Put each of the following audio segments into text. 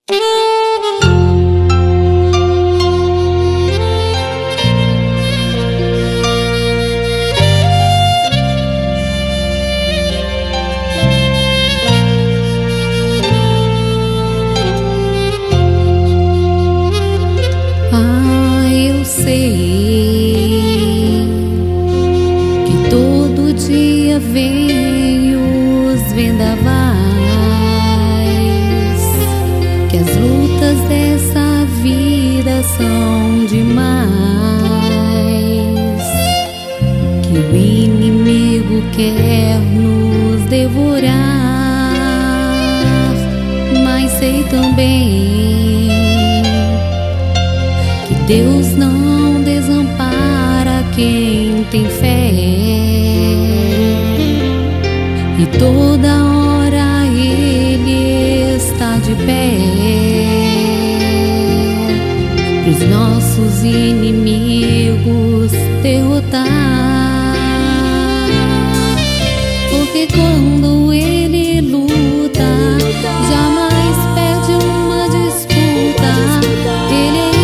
Eu sei que todo dia vem os vendavais, que as lutas dessa vida são demais, que o inimigo quer nos devorar, mas sei também Deus não desampara quem tem fé, e toda hora Ele está de pé pros nossos inimigos derrotar, porque quando Ele luta, jamais perde uma disputa. Ele é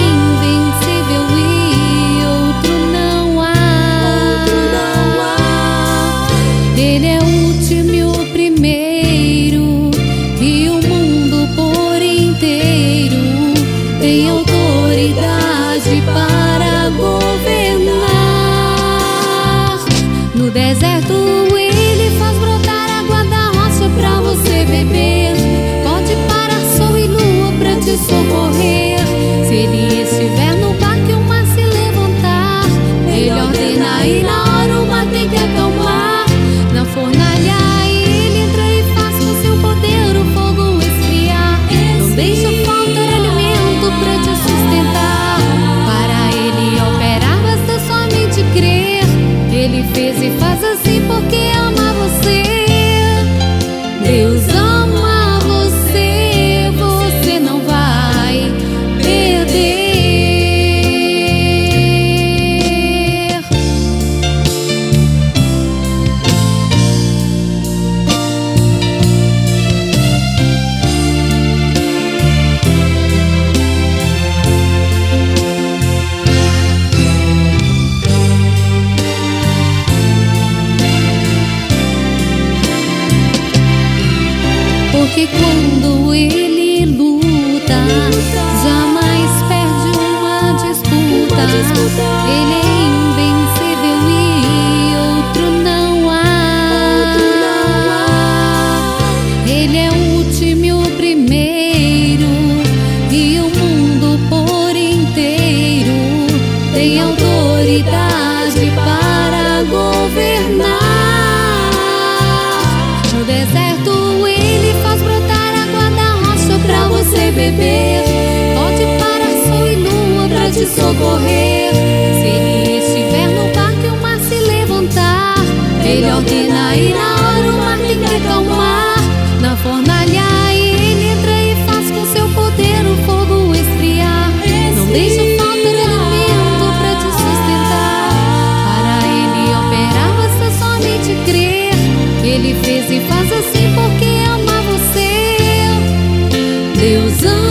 Ele é o último e o primeiro, e o mundo por inteiro tem autoridade para governar. No deserto Ele faz brotar água da rocha pra você beber. Pode parar sol e lua pra te socorrer. Se Ele estiver no barco e o mar se levantar, Ele ordena e na hora o mar tem que acalmar. Na fornalha Ele entra e faz com seu poder o fogo esfriar. Não deixa faltar alimento pra te sustentar. Para Ele operar basta somente crer. Ele fez e faz assim porque ama você. Deus ama você, você não vai perder. Porque quando Ele luta, jamais perde uma disputa. Ele é invencível e outro não há. Ele é o último e o primeiro, e o mundo por inteiro tem autoridade para governar. No deserto Ele faz brotar água da rocha pra você beber. Pode parar sol e lua pra te socorrer. Se Ele estiver no barco e o mar se levantar, Ele ordena e na hora o mar tem que acalmar. Na fornalha Ele entra e faz com seu poder o fogo esfriar. Não deixa faltar alimento pra te sustentar. Para Ele operar basta somente crer. Ele fez e faz assim porque ama você. Deus ama